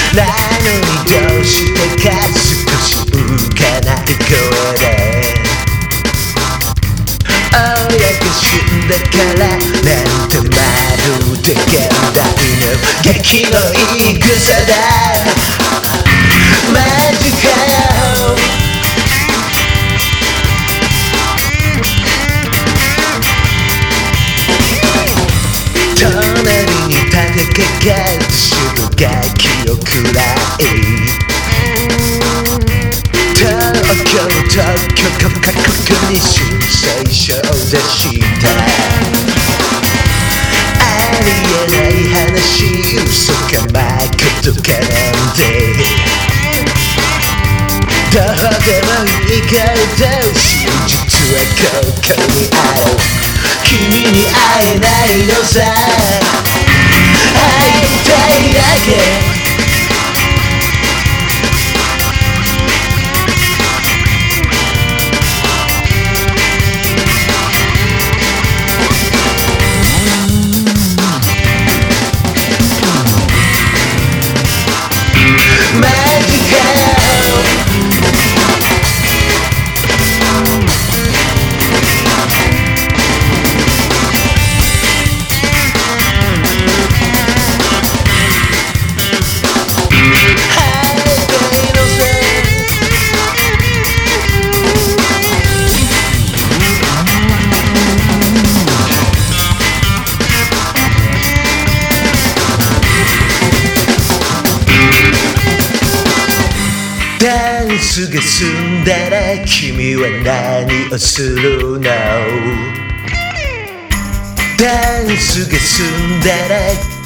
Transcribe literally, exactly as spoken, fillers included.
なのにどうしてか少し浮かない声で親が死んだからなんてまるで現代のガキの言い草だマジかよ隣に立てかかる渋垣をくらい東京東京過酷に申請書を出したありえない話嘘かまことかなんてどうでもいいからどう真実はここにある君に会えないのさ会いたいだけマジかよダンスが済んだら君は何をするのダンスが済んだら